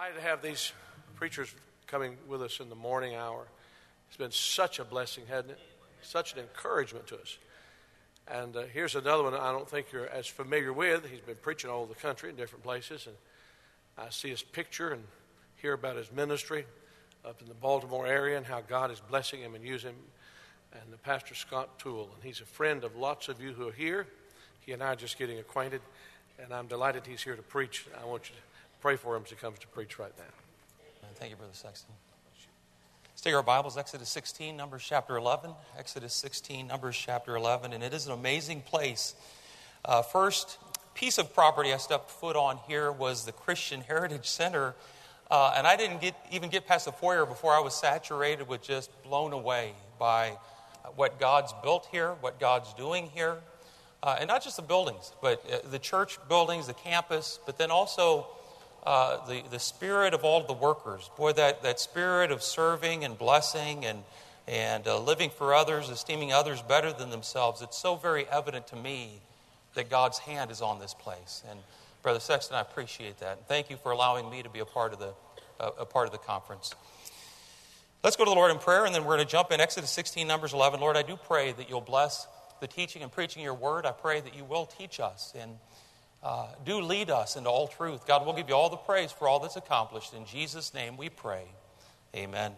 Delighted to have these preachers coming with us in the morning hour. It's been such a blessing, hasn't it? Such an encouragement to us. And here's another one I don't think you're as familiar with. He's been preaching all over the country in different places, and I see his picture and hear about his ministry up in the Baltimore area and how God is blessing him and using him. And the Pastor Scott Toole, and he's a friend of lots of you who are here. He and I are just getting acquainted, and I'm delighted he's here to preach. I want you to pray for him as he comes to preach right now. Thank you, Brother Sexton. Let's take our Bibles, Exodus 16, Numbers chapter 11. Exodus 16, Numbers chapter 11, and it is an amazing place. First piece of property I stepped foot on here was the Christian Heritage Center, and I didn't even get past the foyer before I was saturated with just blown away by what God's built here, what God's doing here, and not just the buildings, but the church buildings, the campus, but then also the spirit of all the workers. Boy, that spirit of serving and blessing and living for others, esteeming others better than themselves, it's so very evident to me that God's hand is on this place. And Brother Sexton, I appreciate that. And thank you for allowing me to be a part of the conference. Let's go to the Lord in prayer, and then we're going to jump in Exodus 16, Numbers 11. Lord, I do pray that you'll bless the teaching and preaching your word. I pray that you will teach us and do lead us into all truth. God, we'll give you all the praise for all that's accomplished. In Jesus' name we pray. Amen.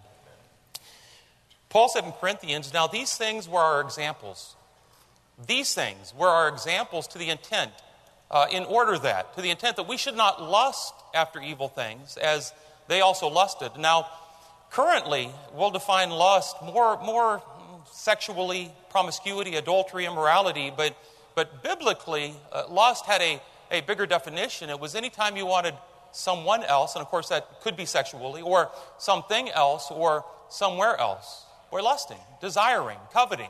Paul said in Corinthians, now these things were our examples. These things were our examples to the intent, to the intent that we should not lust after evil things as they also lusted. Now, currently, we'll define lust more sexually, promiscuity, adultery, immorality, but biblically, lust had a bigger definition. It was any time you wanted someone else, and of course that could be sexually, or something else, or somewhere else. Or lusting, desiring, coveting,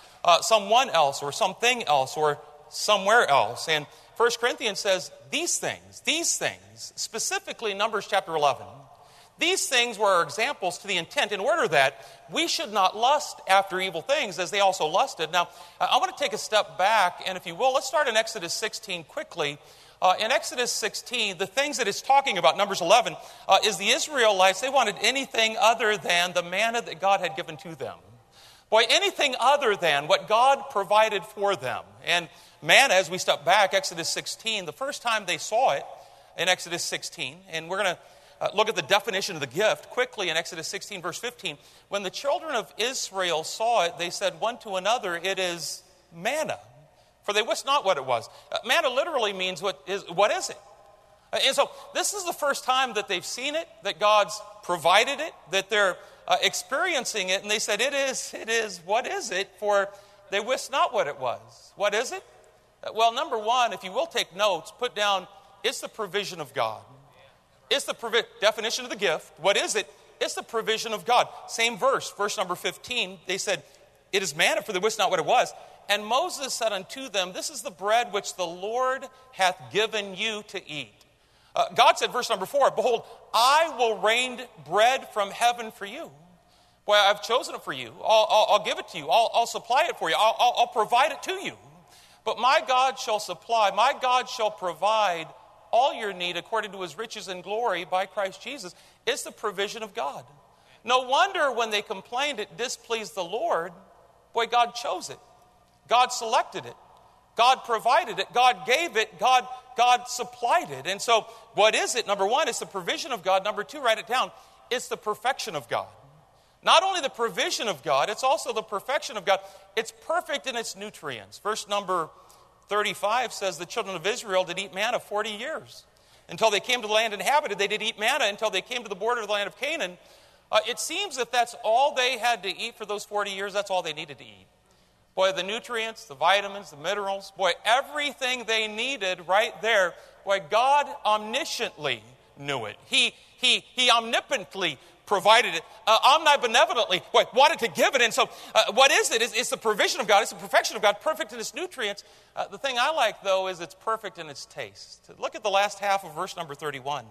someone else, or something else, or somewhere else. And 1 Corinthians says, these things, specifically Numbers chapter 11, these things were our examples to the intent in order that we should not lust after evil things as they also lusted. Now, I want to take a step back, and if you will, let's start in Exodus 16 quickly. In Exodus 16, the things that it's talking about, Numbers 11, is the Israelites, they wanted anything other than the manna that God had given to them. Boy, anything other than what God provided for them. And manna, as we step back, Exodus 16, the first time they saw it in Exodus 16, and we're going to look at the definition of the gift quickly in Exodus 16, verse 15. When the children of Israel saw it, they said one to another, it is manna, for they wist not what it was. Manna literally means what is it? And so this is the first time that they've seen it, that God's provided it, that they're experiencing it, and they said, it is, what is it? For they wist not what it was. What is it? Well, number one, if you will take notes, put down, it's the provision of God. It's the definition of the gift. What is it? It's the provision of God. Same verse number 15. They said, it is manna, for they wist not what it was. And Moses said unto them, this is the bread which the Lord hath given you to eat. God said, verse number 4, behold, I will rain bread from heaven for you. Boy, I've chosen it for you. I'll give it to you. I'll supply it for you. I'll provide it to you. But my God shall supply, my God shall provide all your need according to his riches and glory by Christ Jesus. It's the provision of God. No wonder when they complained it displeased the Lord. Boy, God chose it. God selected it. God provided it. God gave it. God supplied it. And so what is it? Number one, it's the provision of God. Number two, write it down. It's the perfection of God. Not only the provision of God, it's also the perfection of God. It's perfect in its nutrients. Verse number 35 says the children of Israel did eat manna 40 years. Until they came to the land inhabited, they did eat manna until they came to the border of the land of Canaan. It seems that that's all they had to eat for those 40 years. That's all they needed to eat. Boy, the nutrients, the vitamins, the minerals, boy, everything they needed right there. Boy, God omnisciently knew it. He omnipotently provided it, omnibenevolently, wanted to give it. And so what is it? It's the provision of God. It's the perfection of God, perfect in its nutrients. The thing I like, though, is it's perfect in its taste. Look at the last half of verse number 31.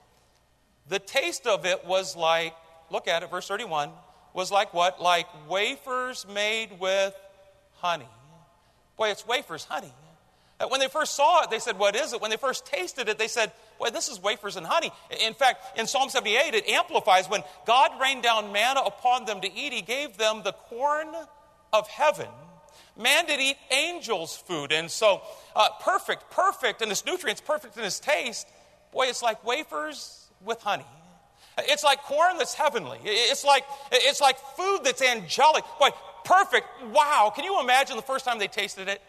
The taste of it was like, look at it, verse 31, was like what? Like wafers made with honey. Boy, it's wafers, honey. When they first saw it, they said, what is it? When they first tasted it, they said, boy, this is wafers and honey. In fact, in Psalm 78, it amplifies when God rained down manna upon them to eat, he gave them the corn of heaven. Man did eat angels' food. And so perfect in its nutrients, perfect in its taste. Boy, it's like wafers with honey. It's like corn that's heavenly. It's like food that's angelic. Boy, perfect. Wow. Can you imagine the first time they tasted it?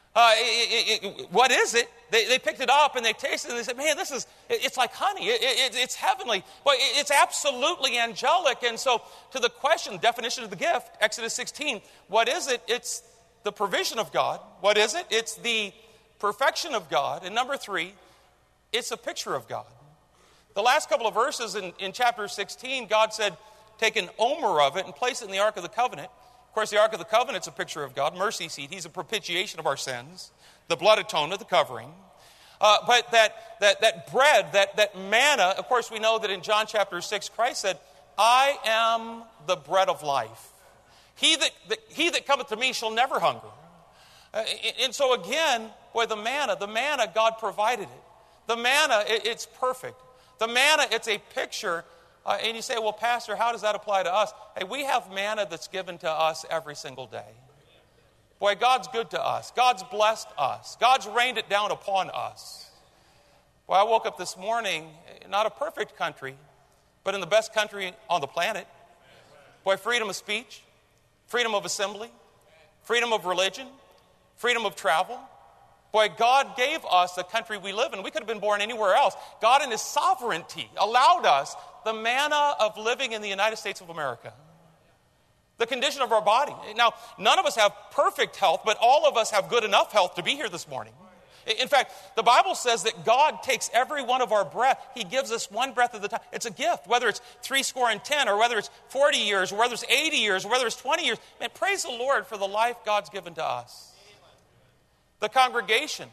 What is it? They picked it up and they tasted it and they said, man, it's like honey. It's heavenly. Boy, it's absolutely angelic. And so to the question, definition of the gift, Exodus 16, what is it? It's the provision of God. What is it? It's the perfection of God. And number 3, it's a picture of God. The last couple of verses in chapter 16, God said, take an omer of it and place it in the Ark of the Covenant. Of course, the Ark of the Covenant's a picture of God, mercy seat. He's a propitiation of our sins, the blood atonement, the covering. But that bread, that manna, of course, we know that in John chapter 6, Christ said, I am the bread of life. He that cometh to me shall never hunger. And so again, boy, the manna, God provided it. The manna, it's perfect. The manna, it's a picture. And you say, well, Pastor, how does that apply to us? Hey, we have manna that's given to us every single day. Boy, God's good to us. God's blessed us. God's rained it down upon us. Boy, I woke up this morning, not a perfect country, but in the best country on the planet. Boy, freedom of speech, freedom of assembly, freedom of religion, freedom of travel. Boy, God gave us the country we live in. We could have been born anywhere else. God in his sovereignty allowed us the manna of living in the United States of America. The condition of our body. Now, none of us have perfect health, but all of us have good enough health to be here this morning. In fact, the Bible says that God takes every one of our breath. He gives us one breath at a time. It's a gift, whether it's 70, or whether it's 40 years, or whether it's 80 years, or whether it's 20 years. Man, praise the Lord for the life God's given to us. The congregation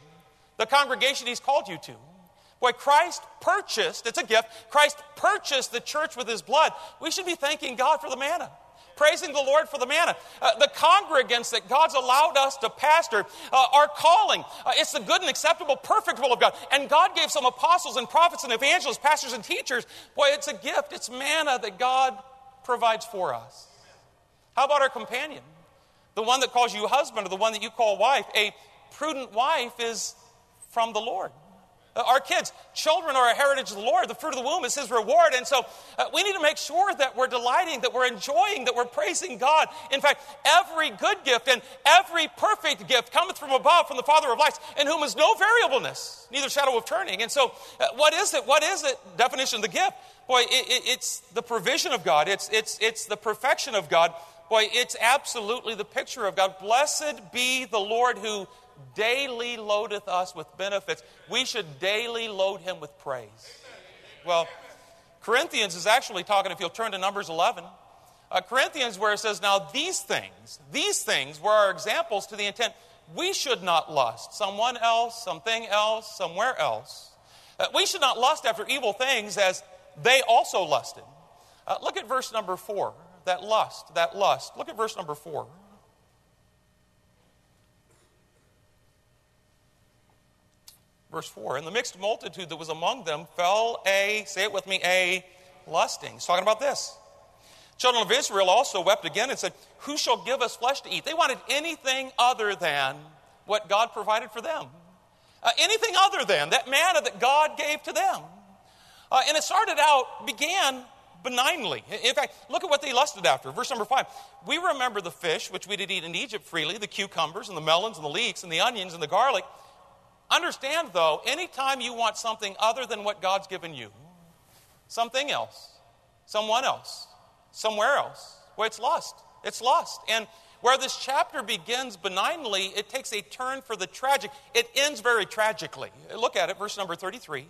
he's called you to. Boy, Christ purchased, it's a gift, Christ purchased the church with his blood. We should be thanking God for the manna, praising the Lord for the manna. The congregants that God's allowed us to pastor, our calling, it's the good and acceptable, perfect will of God. And God gave some apostles and prophets and evangelists, pastors and teachers. Boy, it's a gift, it's manna that God provides for us. How about our companion? The one that calls you husband or the one that you call wife. A prudent wife is from the Lord. Our kids, children are a heritage of the Lord. The fruit of the womb is his reward. And so we need to make sure that we're delighting, that we're enjoying, that we're praising God. In fact, every good gift and every perfect gift cometh from above, from the Father of lights, in whom is no variableness, neither shadow of turning. And so what is it? What is it? Definition of the gift. Boy, it's the provision of God. It's the perfection of God. Boy, it's absolutely the picture of God. Blessed be the Lord who daily loadeth us with benefits. We should daily load him with praise. Well, Corinthians is actually talking, if you'll turn to Numbers 11, Corinthians where it says, now these things were our examples to the intent we should not lust. Someone else, something else, somewhere else. We should not lust after evil things as they also lusted. Look at verse number 4. That lust. Look at verse number 4. Verse 4, and the mixed multitude that was among them fell say it with me, a lusting. He's talking about this. Children of Israel also wept again and said, who shall give us flesh to eat? They wanted anything other than what God provided for them. Anything other than that manna that God gave to them. And it began benignly. In fact, look at what they lusted after. Verse number 5. We remember the fish which we did eat in Egypt freely, the cucumbers and the melons and the leeks and the onions and the garlic. Understand, though, anytime you want something other than what God's given you, something else, someone else, somewhere else, well, it's lust. It's lust. And where this chapter begins benignly, it takes a turn for the tragic. It ends very tragically. Look at it, verse number 33.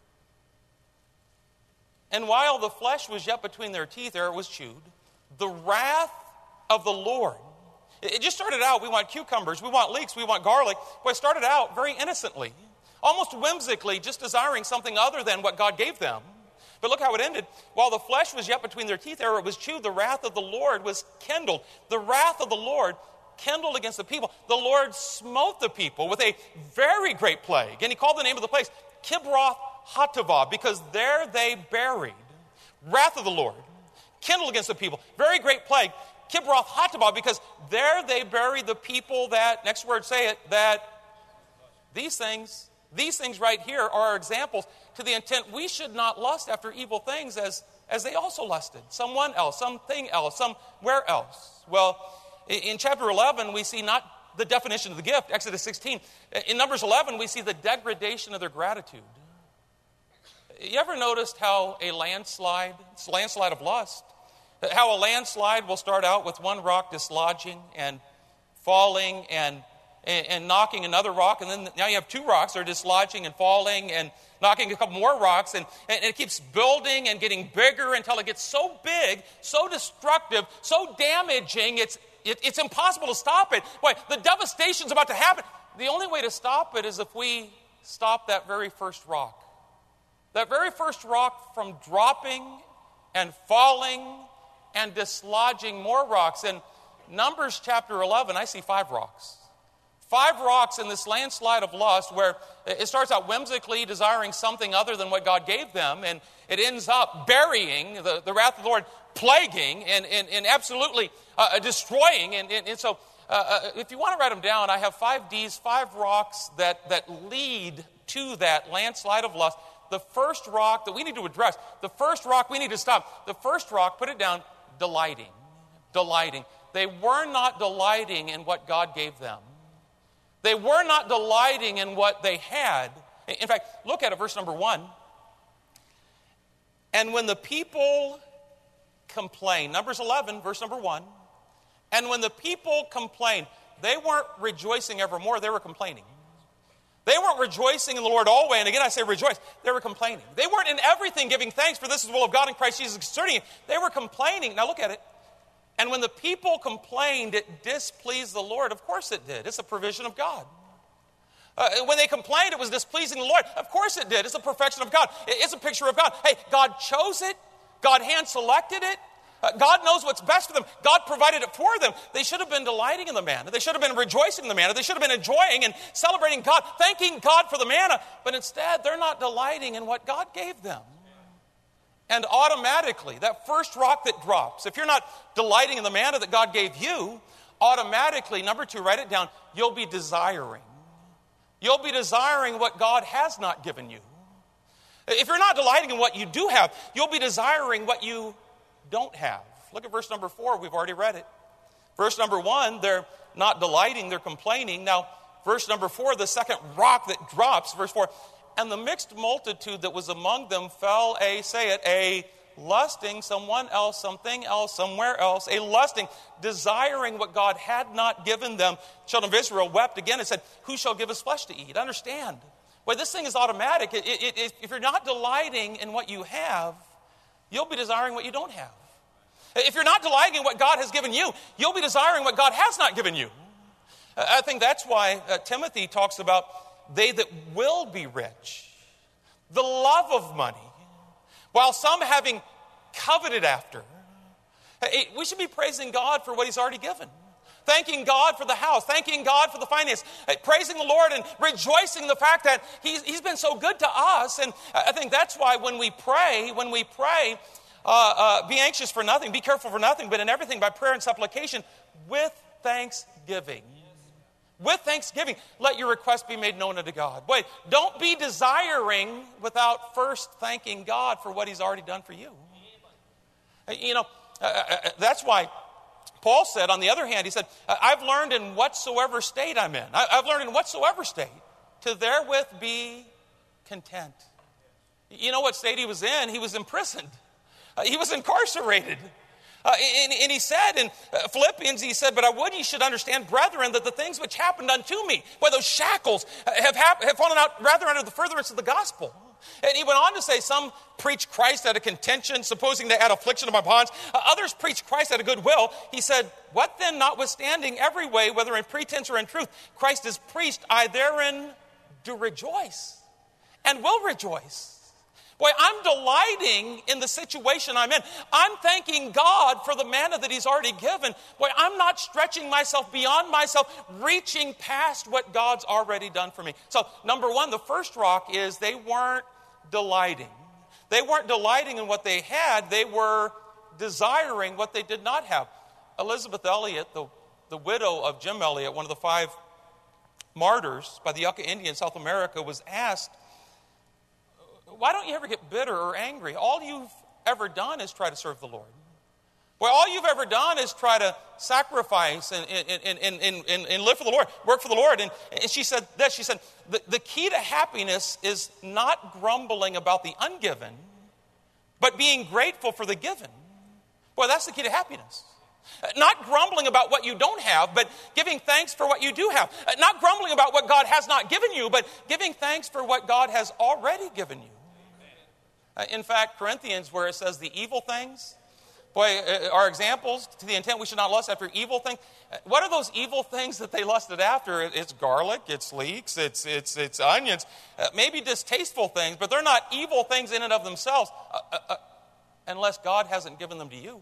And while the flesh was yet between their teeth, ere it was chewed, the wrath of the Lord. It just started out, we want cucumbers, we want leeks, we want garlic. Well, it started out very innocently, almost whimsically, just desiring something other than what God gave them. But look how it ended. While the flesh was yet between their teeth, ere it was chewed, the wrath of the Lord was kindled. The wrath of the Lord kindled against the people. The Lord smote the people with a very great plague. And he called the name of the place Kibroth Hatava, because there they buried. Wrath of the Lord, kindled against the people. Very great plague. Kibroth Hatava, because there they buried the people that, next word, say it, that these things right here are examples to the intent we should not lust after evil things as they also lusted. Someone else, something else, somewhere else. Well, in chapter 11, we see not the definition of the gift, Exodus 16. In Numbers 11, we see the degradation of their gratitude. You ever noticed how it's a landslide of lust, how a landslide will start out with one rock dislodging and falling and knocking another rock, and then now you have two rocks that are dislodging and falling and knocking a couple more rocks, and it keeps building and getting bigger until it gets so big, so destructive, so damaging, it's impossible to stop it. Boy, the devastation's about to happen. The only way to stop it is if we stop that very first rock. That very first rock from dropping and falling and dislodging more rocks. In Numbers chapter 11, I see 5 rocks. 5 rocks in this landslide of lust where it starts out whimsically desiring something other than what God gave them, and it ends up burying the wrath of the Lord, plaguing and absolutely destroying. And so if you want to write them down, I have 5 Ds, 5 rocks that lead to that landslide of lust. The first rock that we need to address, the first rock we need to stop, the first rock, put it down, delighting. They were not delighting in what God gave them. They were not delighting in what they had. In fact, look at it, verse number 1. And when the people complained, Numbers 11, verse number 1, and when the people complained, they weren't rejoicing evermore, they were complaining. They weren't rejoicing in the Lord always, and again I say rejoice, they were complaining. They weren't in everything giving thanks, for this is the will of God in Christ Jesus concerning you. They were complaining. Now look at it. And when the people complained, it displeased the Lord. Of course it did. It's a provision of God. When they complained, it was displeasing the Lord. Of course it did. It's a perfection of God. It's a picture of God. Hey, God chose it. God hand-selected it. God knows what's best for them. God provided it for them. They should have been delighting in the manna. They should have been rejoicing in the manna. They should have been enjoying and celebrating God, thanking God for the manna. But instead, they're not delighting in what God gave them. And automatically, that first rock that drops, if you're not delighting in the manna that God gave you, automatically, number 2, write it down, you'll be desiring. You'll be desiring what God has not given you. If you're not delighting in what you do have, you'll be desiring what you don't have. Look at verse number 4. We've already read it. Verse number 1, they're not delighting, they're complaining. Now, verse number 4, the second rock that drops, verse 4, and the mixed multitude that was among them fell a lusting, someone else, something else, somewhere else, a lusting, desiring what God had not given them. Children of Israel wept again and said, who shall give us flesh to eat? Understand, well, this thing is automatic. If you're not delighting in what you have, you'll be desiring what you don't have. If you're not delighting in what God has given you, you'll be desiring what God has not given you. I think that's why Timothy talks about they that will be rich, the love of money, while some having coveted after. We should be praising God for what he's already given. Thanking God for the house, thanking God for the finance, praising the Lord and rejoicing in the fact that he's been so good to us. And I think that's why when we pray, be anxious for nothing, be careful for nothing, but in everything by prayer and supplication with thanksgiving. With thanksgiving, let your request be made known unto God. Wait, don't be desiring without first thanking God for what he's already done for you. That's why Paul said, on the other hand, he said, I've learned in whatsoever state I'm in. I've learned in whatsoever state to therewith be content. You know what state he was in? He was imprisoned. He was incarcerated. And he said in Philippians, he said, but I would ye should understand, brethren, that the things which happened unto me, why those shackles have fallen out rather under the furtherance of the gospel. And he went on to say, some preach Christ out of contention, supposing to add affliction to my bonds. Others preach Christ out of goodwill. He said, what then, notwithstanding every way, whether in pretense or in truth, Christ is preached, I therein do rejoice and will rejoice. Boy, I'm delighting in the situation I'm in. I'm thanking God for the manna that he's already given. Boy, I'm not stretching myself beyond myself, reaching past what God's already done for me. So, number 1, the first rock is they weren't delighting. They weren't delighting in what they had. They were desiring what they did not have. Elizabeth Elliot, the widow of Jim Elliot, one of the 5 martyrs by the Yucca Indian in South America, was asked, why don't you ever get bitter or angry? All you've ever done is try to serve the Lord. Well, all you've ever done is try to sacrifice and live for the Lord, work for the Lord. And she said this, she said, the key to happiness is not grumbling about the ungiven, but being grateful for the given. Boy, that's the key to happiness. Not grumbling about what you don't have, but giving thanks for what you do have. Not grumbling about what God has not given you, but giving thanks for what God has already given you. In fact, Corinthians, where it says the evil things, boy, are examples to the intent we should not lust after evil things. What are those evil things that they lusted after? It's garlic, it's leeks, it's onions, maybe distasteful things, but they're not evil things in and of themselves unless God hasn't given them to you.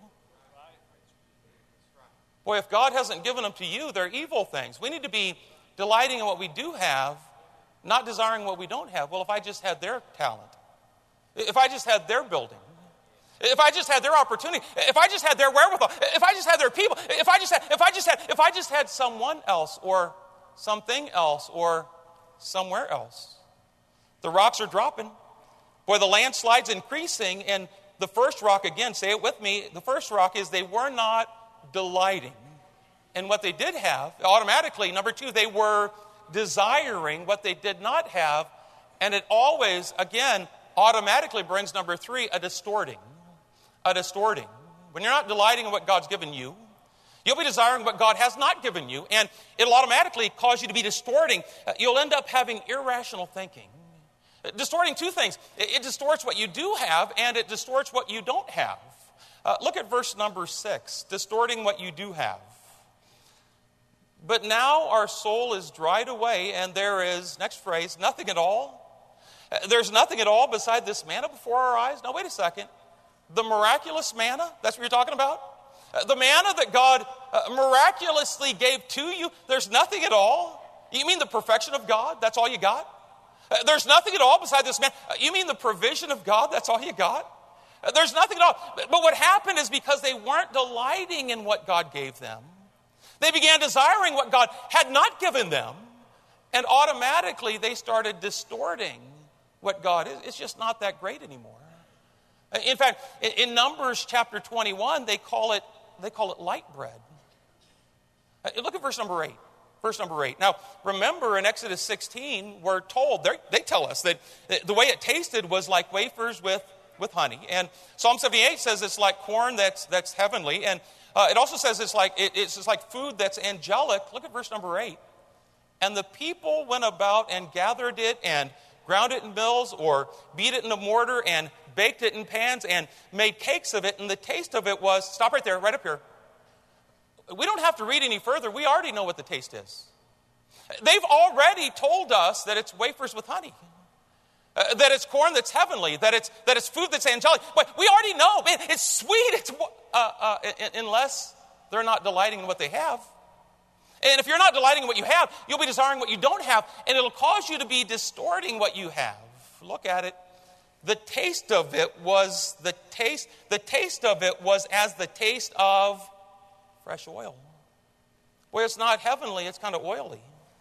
Boy, if God hasn't given them to you, they're evil things. We need to be delighting in what we do have, not desiring what we don't have. Well, if I just had their talent, if I just had their building, if I just had their opportunity, if I just had their wherewithal, if I just had their people, if I just had someone else or something else or somewhere else. The rocks are dropping. Boy, the landslide's increasing. And the first rock, again, say it with me, the first rock is they were not delighting in what they did have. Automatically, number 2, they were desiring what they did not have. And it always, again, automatically brings number 3, a distorting. A distorting. When you're not delighting in what God's given you, you'll be desiring what God has not given you, and it'll automatically cause you to be distorting. You'll end up having irrational thinking. Distorting 2 things. It distorts what you do have, and it distorts what you don't have. Look at verse number 6, distorting what you do have. But now our soul is dried away, and there is, next phrase, nothing at all. There's nothing at all beside this manna before our eyes. Now, wait a second. The miraculous manna, that's what you're talking about? The manna that God miraculously gave to you, there's nothing at all? You mean the perfection of God, that's all you got? There's nothing at all beside this manna? You mean the provision of God, that's all you got? There's nothing at all. But what happened is because they weren't delighting in what God gave them, they began desiring what God had not given them, and automatically they started distorting what God is. It's just not that great anymore. In fact, in Numbers chapter 21, they call it light bread. Look at verse number 8. Verse number 8. Now, remember in Exodus 16, we're told, they tell us that the way it tasted was like wafers with honey. And Psalm 78 says it's like corn that's heavenly. And it also says it's like food that's angelic. Look at verse number 8. And the people went about and gathered it and ground it in mills or beat it in a mortar and baked it in pans and made cakes of it. And the taste of it was, stop right there, right up here. We don't have to read any further. We already know what the taste is. They've already told us that it's wafers with honey. That it's corn that's heavenly, that it's food that's angelic. But we already know, man, it's sweet. Unless they're not delighting in what they have. And if you're not delighting in what you have, you'll be desiring what you don't have, and it'll cause you to be distorting what you have. Look at it. The taste of it was the taste of it was as the taste of fresh oil. Well, it's not heavenly, it's kind of oily.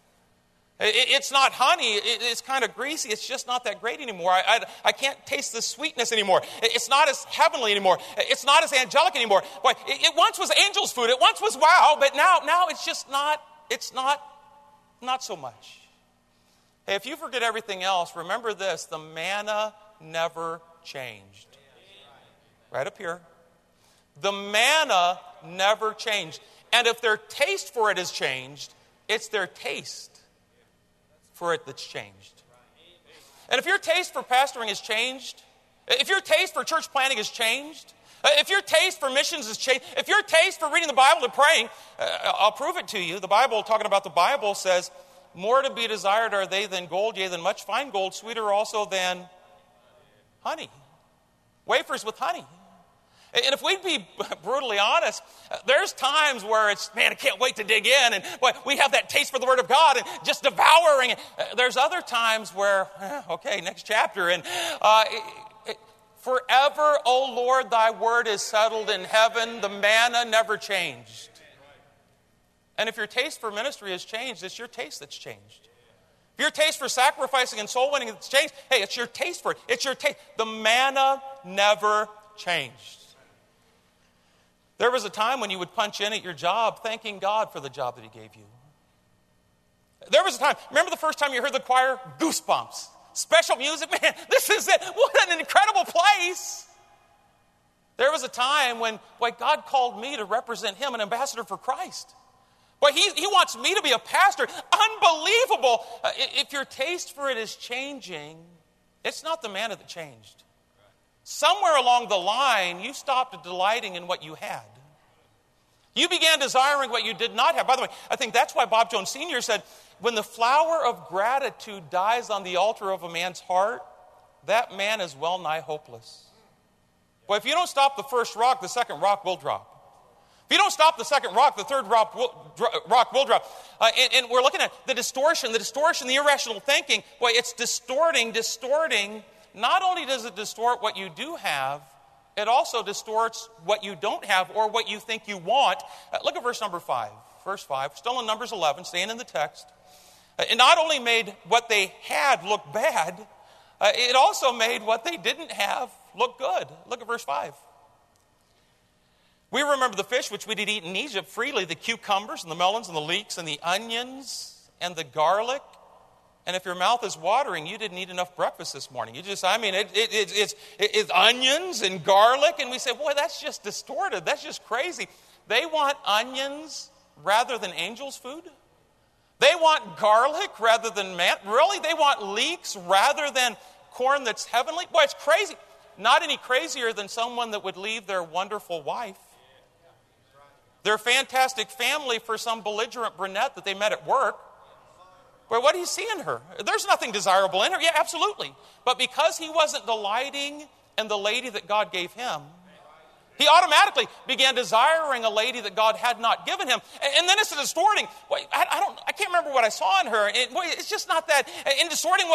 It's not honey, it's kind of greasy. It's just not that great anymore. I can't taste the sweetness anymore. It's not as heavenly anymore. It's not as angelic anymore. Boy, it once was angel's food. It once was wow, but now it's just not, not so much. Hey, if you forget everything else, remember this, the manna never changed. Right up here. The manna never changed. And if their taste for it has changed, it's their taste for it that's changed. And if your taste for pastoring has changed, if your taste for church planting has changed, if your taste for missions has changed, if your taste for reading the Bible and praying, I'll prove it to you. The Bible, talking about the Bible, says, more to be desired are they than gold, yea, than much fine gold, sweeter also than honey. Wafers with honey. And if we'd be brutally honest, there's times where it's, man, I can't wait to dig in. And boy, we have that taste for the Word of God and just devouring it. There's other times where, okay, next chapter. And forever, O Lord, thy word is settled in heaven. The manna never changed. And if your taste for ministry has changed, it's your taste that's changed. If your taste for sacrificing and soul winning has changed, hey, it's your taste for it. It's your taste. The manna never changed. There was a time when you would punch in at your job thanking God for the job that He gave you. There was a time, remember the first time you heard the choir? Goosebumps. Special music, man, this is it. What an incredible place. There was a time when God called me to represent Him, an ambassador for Christ. He wants me to be a pastor. Unbelievable. If your taste for it is changing, it's not the manna that changed. Somewhere along the line, you stopped delighting in what you had. You began desiring what you did not have. By the way, I think that's why Bob Jones Sr. said, when the flower of gratitude dies on the altar of a man's heart, that man is well nigh hopeless. Boy, if you don't stop the first rock, the second rock will drop. If you don't stop the second rock, the third rock will drop. And we're looking at the distortion, the irrational thinking. Boy, it's distorting. Not only does it distort what you do have, it also distorts what you don't have or what you think you want. Look at verse number 5. Verse 5, still in Numbers 11, staying in the text. It not only made what they had look bad, it also made what they didn't have look good. Look at verse 5. We remember the fish which we did eat in Egypt freely, the cucumbers and the melons and the leeks and the onions and the garlic. And if your mouth is watering, you didn't eat enough breakfast this morning. It's onions and garlic. And we say, boy, that's just distorted. That's just crazy. They want onions rather than angels' food. They want garlic rather than man. Really? They want leeks rather than corn that's heavenly? Boy, it's crazy. Not any crazier than someone that would leave their wonderful wife, their fantastic family for some belligerent brunette that they met at work. Well, what do you see in her? There's nothing desirable in her. Yeah, absolutely. But because he wasn't delighting in the lady that God gave him, he automatically began desiring a lady that God had not given him. And then it's distorting. I can't remember what I saw in her. It's just not that. In distorting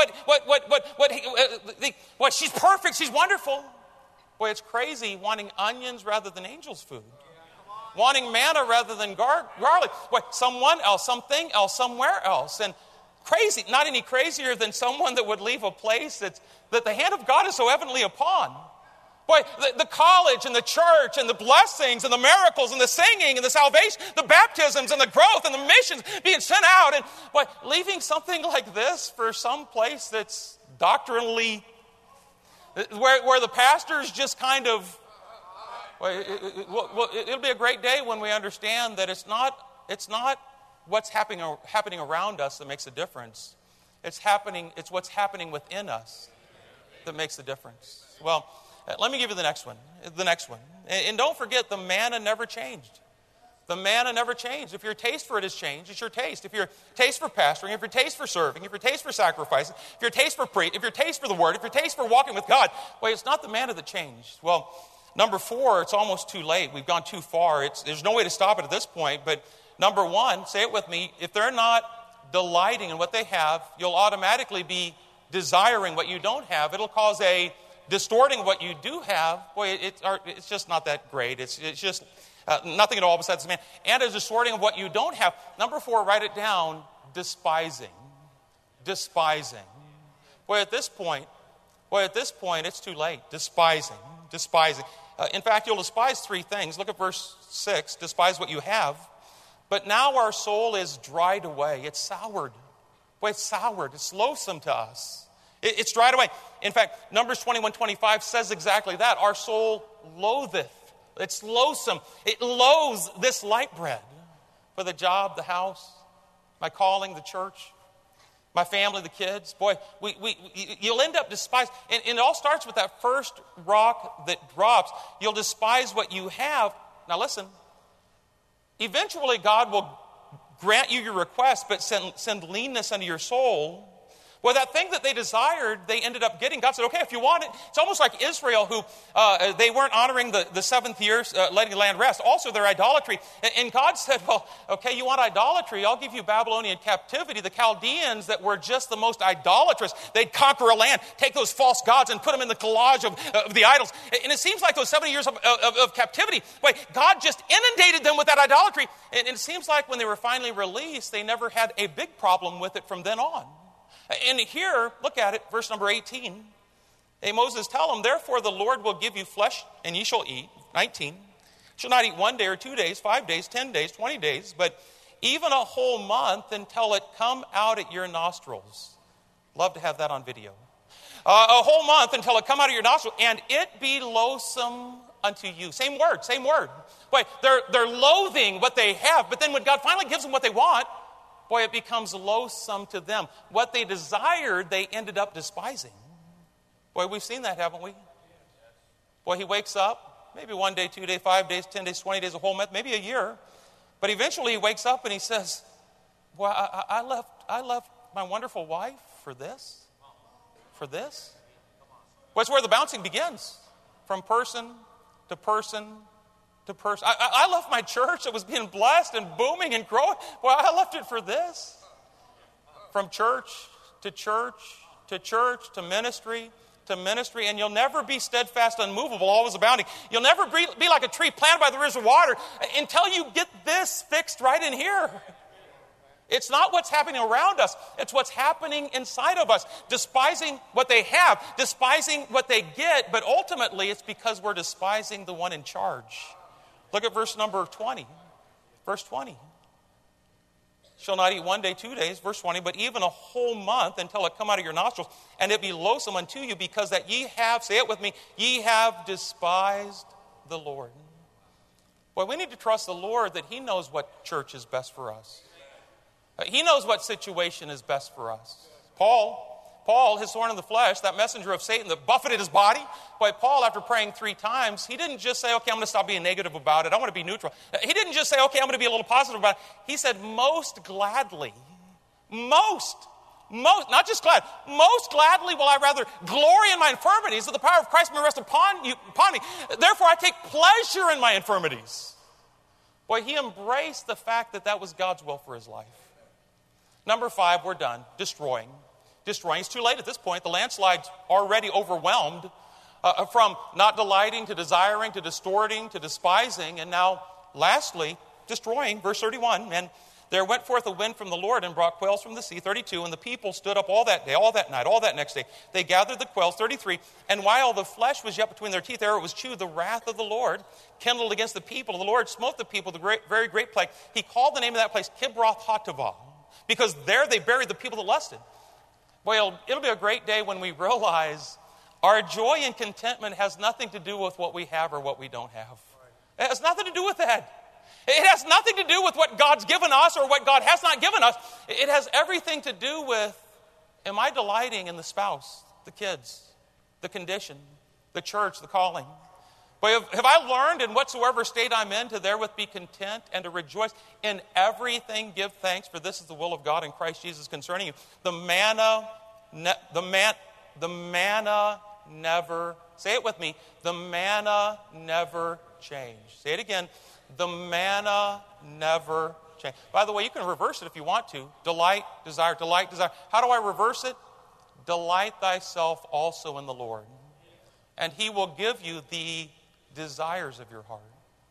what she's perfect, she's wonderful. Boy, it's crazy wanting onions rather than angels' food. Wanting manna rather than garlic. Boy, someone else, something else, somewhere else. And crazy, not any crazier than someone that would leave a place that the hand of God is so evidently upon. Boy, the college and the church and the blessings and the miracles and the singing and the salvation, the baptisms and the growth and the missions being sent out. And boy, leaving something like this for some place that's doctrinally, where the pastor's just kind of, it'll be a great day when we understand that it's not what's happening around us that makes a difference. It's what's happening within us that makes the difference. Well, let me give you the next one. And don't forget, the manna never changed. The manna never changed. If your taste for it has changed, it's your taste. If your taste for pastoring, if your taste for serving, if your taste for sacrificing, if your taste for preaching, if your taste for the word, if your taste for walking with God, well, it's not the manna that changed. Well, number 4, it's almost too late. We've gone too far. There's no way to stop it at this point. But number 1, say it with me, if they're not delighting in what they have, you'll automatically be desiring what you don't have. It'll cause a distorting what you do have. Boy, it's just not that great. It's just nothing at all besides the man. And a distorting of what you don't have. Number 4, write it down, despising. Despising. Boy, at this point, it's too late. Despising. In fact, you'll despise 3 things. Look at verse 6. Despise what you have. But now our soul is dried away. It's soured. Boy, it's soured. It's loathsome to us. It's dried away. In fact, Numbers 21:25 says exactly that. Our soul loatheth. It's loathsome. It loathes this light bread. For the job, the house, my calling, the church, my family, the kids. Boy, you'll end up despising. And it all starts with that first rock that drops. You'll despise what you have. Now listen. Eventually, God will grant you your request, but send leanness into your soul. Well, that thing that they desired, they ended up getting. God said, okay, if you want it. It's almost like Israel, who they weren't honoring the seventh year, letting the land rest. Also, their idolatry. And God said, well, okay, you want idolatry? I'll give you Babylonian captivity. The Chaldeans that were just the most idolatrous, they'd conquer a land, take those false gods and put them in the collage of the idols. And it seems like those 70 years of captivity, boy, God just inundated them with that idolatry. And it seems like when they were finally released, they never had a big problem with it from then on. And here, look at it, verse number 18. Hey, Moses, tell them, therefore the Lord will give you flesh, and ye shall eat. 19. Shall not eat 1 day or 2 days, 5 days, 10 days, 20 days, but even a whole month until it come out at your nostrils. Love to have that on video. A whole month until it come out of your nostrils, and it be loathsome unto you. Same word, same word. Boy, they're loathing what they have, but then when God finally gives them what they want, boy, it becomes loathsome to them. What they desired, they ended up despising. Boy, we've seen that, haven't we? Boy, he wakes up, maybe 1 day, 2 days, 5 days, 10 days, 20 days, a whole month, maybe a year. But eventually he wakes up and he says, well, I left my wonderful wife for this? For this? Well, that's where the bouncing begins. From person to person to person. I left my church that was being blessed and booming and growing. Well, I left it for this. From church to church to church to ministry, and you'll never be steadfast, unmovable, always abounding. You'll never be like a tree planted by the rivers of water until you get this fixed right in here. It's not what's happening around us. It's what's happening inside of us. Despising what they have, despising what they get, but ultimately it's because we're despising the one in charge. Look at verse number 20. Verse 20. Shall not eat 1 day, 2 days, verse 20, but even a whole month until it come out of your nostrils, and it be loathsome unto you, because that ye have, say it with me, ye have despised the Lord. Boy, we need to trust the Lord that he knows what church is best for us. He knows what situation is best for us. Paul, his thorn in the flesh, that messenger of Satan that buffeted his body. Boy, Paul, after praying 3 times, he didn't just say, okay, I'm going to stop being negative about it. I want to be neutral. He didn't just say, okay, I'm going to be a little positive about it. He said, most gladly, not just glad, most gladly will I rather glory in my infirmities, that the power of Christ may rest upon me. Therefore, I take pleasure in my infirmities. Boy, he embraced the fact that that was God's will for his life. Number 5, we're done. Destroying. It's too late at this point. The landslide's already overwhelmed from not delighting to desiring to distorting to despising. And now, lastly, destroying. Verse 31, and there went forth a wind from the Lord and brought quails from the sea. 32, and the people stood up all that day, all that night, all that next day. They gathered the quails. 33, and while the flesh was yet between their teeth, ere it was chewed, the wrath of the Lord kindled against the people. The Lord smote the people, the very great plague. He called the name of that place Kibroth Hattaavah, because there they buried the people that lusted. Well, it'll be a great day when we realize our joy and contentment has nothing to do with what we have or what we don't have. It has nothing to do with that. It has nothing to do with what God's given us or what God has not given us. It has everything to do with, am I delighting in the spouse, the kids, the condition, the church, the calling? But have I learned in whatsoever state I'm in to therewith be content and to rejoice? In everything give thanks, for this is the will of God in Christ Jesus concerning you. The manna never, say it with me, the manna never changed. Say it again, the manna never changed. By the way, you can reverse it if you want to. Delight, desire, delight, desire. How do I reverse it? Delight thyself also in the Lord, and he will give you the desires of your heart.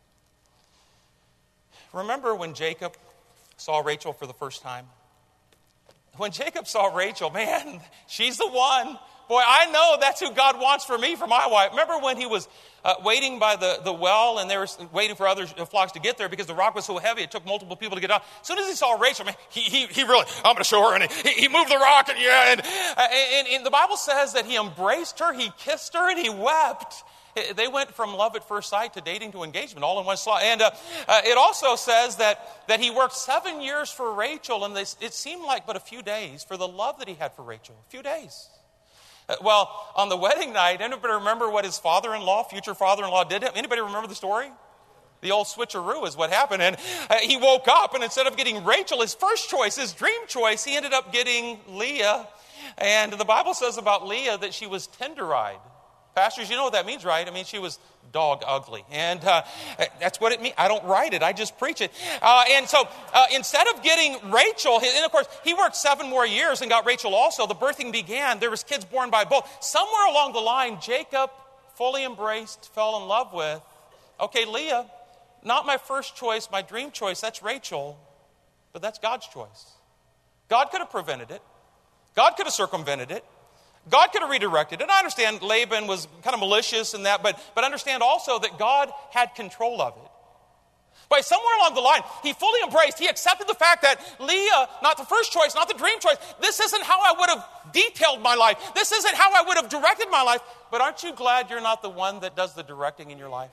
Remember when Jacob saw Rachel for the first time? When Jacob saw Rachel, man, she's the one. Boy, I know that's who God wants for me, for my wife. Remember when he was waiting by the well and they were waiting for other flocks to get there because the rock was so heavy it took multiple people to get out. As soon as he saw Rachel, man, he really, I'm going to show her. And he moved the rock. And the Bible says that he embraced her, he kissed her, and he wept. They went from love at first sight to dating to engagement all in one slot. And it also says that he worked 7 years for Rachel, and it seemed like but a few days for the love that he had for Rachel. A few days. Well, on the wedding night, anybody remember what his future father-in-law did to him? Anybody remember the story? The old switcheroo is what happened. And he woke up, and instead of getting Rachel, his first choice, his dream choice, he ended up getting Leah, And the Bible says about Leah that she was tender-eyed. Pastors, you know what that means, right? I mean, she was dog ugly. And that's what it means. I don't write it. I just preach it. And so instead of getting Rachel, and of course, he worked 7 more years and got Rachel also. The birthing began. There was kids born by both. Somewhere along the line, Jacob fully embraced, fell in love with, okay, Leah, not my first choice, my dream choice. That's Rachel. But that's God's choice. God could have prevented it. God could have circumvented it. God could have redirected it. I understand Laban was kind of malicious in that, but understand also that God had control of it. But somewhere along the line, he fully embraced, he accepted the fact that Leah, not the first choice, not the dream choice, this isn't how I would have detailed my life. This isn't how I would have directed my life. But aren't you glad you're not the one that does the directing in your life?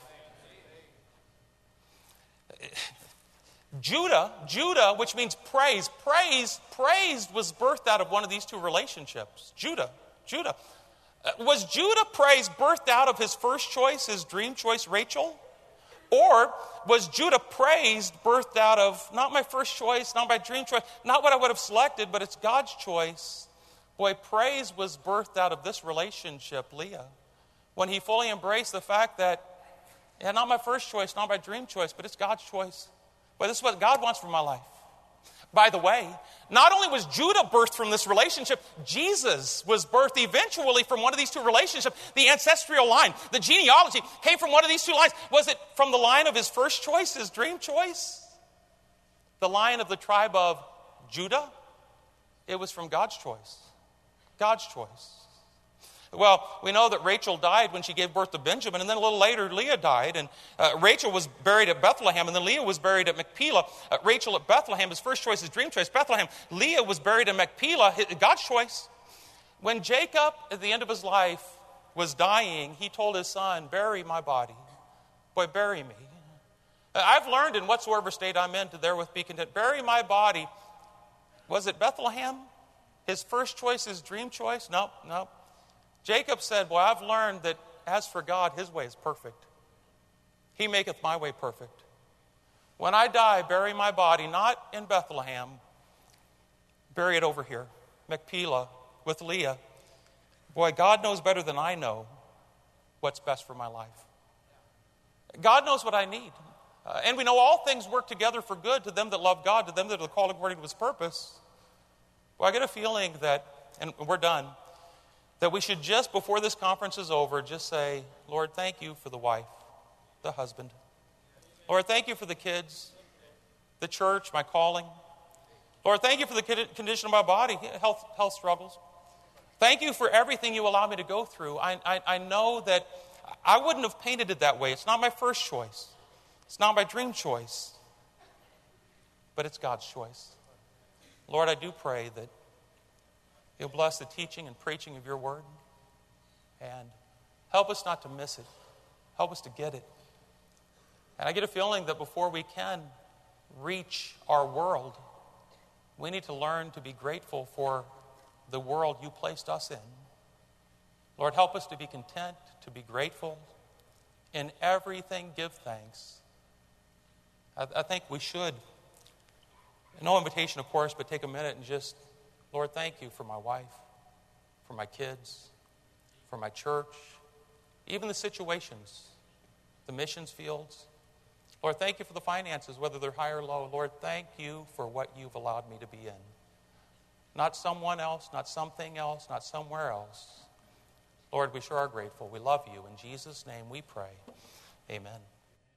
Judah, which means praise was birthed out of one of these two relationships. Judah. Was Judah praise birthed out of his first choice, his dream choice, Rachel? Or was Judah praised birthed out of not my first choice, not my dream choice, not what I would have selected, but it's God's choice? Boy, praise was birthed out of this relationship, Leah, when he fully embraced the fact that, yeah, not my first choice, not my dream choice, but it's God's choice. But this is what God wants for my life. By the way, not only was Judah birthed from this relationship, Jesus was birthed eventually from one of these two relationships. The ancestral line, the genealogy came from one of these two lines. Was it from the line of his first choice, his dream choice? The line of the tribe of Judah? It was from God's choice. God's choice. Well, we know that Rachel died when she gave birth to Benjamin, and then a little later Leah died, and Rachel was buried at Bethlehem, and then Leah was buried at Machpelah. Rachel at Bethlehem, his first choice, his dream choice, Bethlehem. Leah was buried in Machpelah, God's choice. When Jacob, at the end of his life, was dying, he told his son, bury my body. Boy, bury me. I've learned in whatsoever state I'm in to therewith be content. Bury my body. Was it Bethlehem? His first choice, his dream choice? Nope. Jacob said, boy, I've learned that as for God, his way is perfect. He maketh my way perfect. When I die, bury my body, not in Bethlehem. Bury it over here, Machpelah, with Leah. Boy, God knows better than I know what's best for my life. God knows what I need. And we know all things work together for good to them that love God, to them that are called according to his purpose. Well, I get a feeling that, and we're done, that we should just, before this conference is over, just say, Lord, thank you for the wife, the husband. Lord, thank you for the kids, the church, my calling. Lord, thank you for the condition of my body, health struggles. Thank you for everything you allow me to go through. I know that I wouldn't have painted it that way. It's not my first choice. It's not my dream choice. But it's God's choice. Lord, I do pray that you'll bless the teaching and preaching of your word. And help us not to miss it. Help us to get it. And I get a feeling that before we can reach our world, we need to learn to be grateful for the world you placed us in. Lord, help us to be content, to be grateful. In everything, give thanks. I think we should, no invitation, of course, but take a minute and just, Lord, thank you for my wife, for my kids, for my church, even the situations, the missions fields. Lord, thank you for the finances, whether they're high or low. Lord, thank you for what you've allowed me to be in. Not someone else, not something else, not somewhere else. Lord, we sure are grateful. We love you. In Jesus' name we pray. Amen.